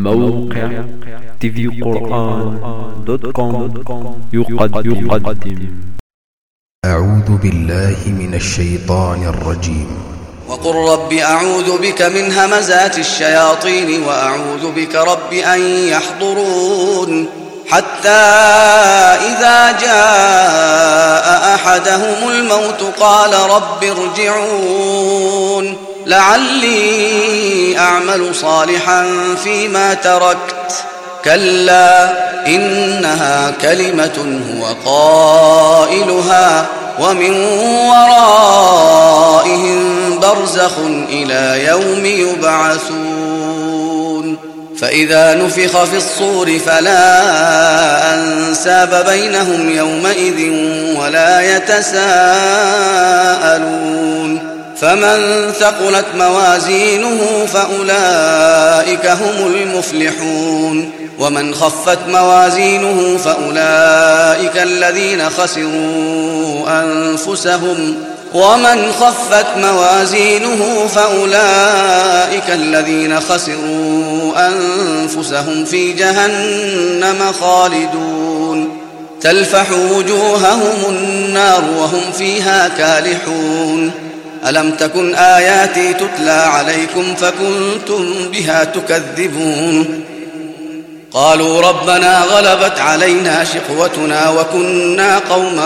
موقع tvquran.com يقدم. أعوذ بالله من الشيطان الرجيم. وقل رب أعوذ بك من همزات الشياطين وأعوذ بك رب أن يحضرون. حتى إذا جاء أحدهم الموت قال رب ارجعون لعلي أعمل صالحا فيما تركت. كلا إنها كلمة هو قائلها ومن ورائهم برزخ إلى يوم يبعثون. فإذا نفخ في الصور فلا أنساب بينهم يومئذ ولا يتساءلون. فمن ثقلت موازينه فأولئك هم المفلحون ومن خفت موازينه فأولئك الذين خسروا أنفسهم في جهنم خالدون. تلفح وجوههم النار وهم فيها كالحون. ألم تكن آياتي تتلى عليكم فكنتم بها تكذبون. قالوا ربنا غلبت علينا شقوتنا وكنا قوما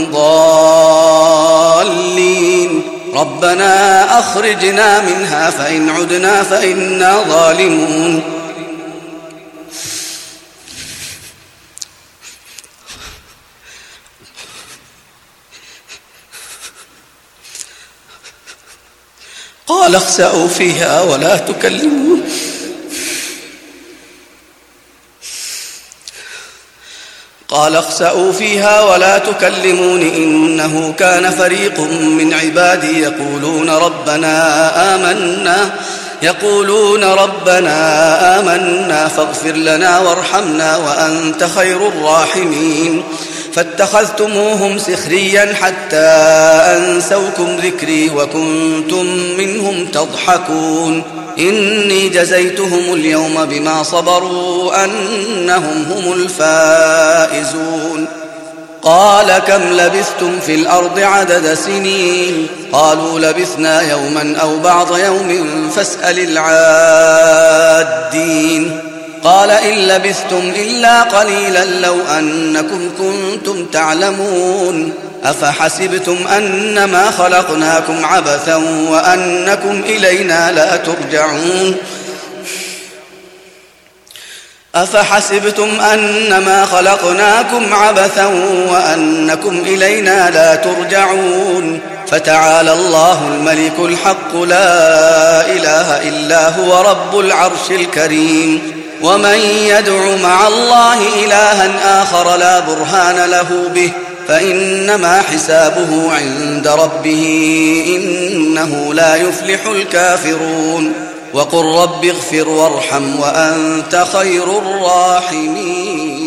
ضالين ربنا أخرجنا منها فإن عدنا فإنا ظالمون. قال اخسأوا فيها ولا تكلمون. إنه كان فريق من عبادي يقولون ربنا آمنا فاغفر لنا وارحمنا وأنت خير الراحمين. فاتخذتموهم سخريا حتى أنسوكم ذكري وكنتم منهم تضحكون. إني جزيتهم اليوم بما صبروا أنهم هم الفائزون. قال كم لبثتم في الأرض عدد سنين؟ قالوا لبثنا يوما أو بعض يوم فاسأل العادين. قال إن لبثتم إلا قليلا لو أنكم كنتم تعلمون. أفحسبتم أنما خلقناكم عبثا وأنكم إلينا لا ترجعون. فتعالى الله الملك الحق لا إله إلا هو رب العرش الكريم. ومن يدع مع الله إلها آخر لا برهان له به فإنما حسابه عند ربه إنه لا يفلح الكافرون. وقل رب اغفر وارحم وأنت خير الراحمين.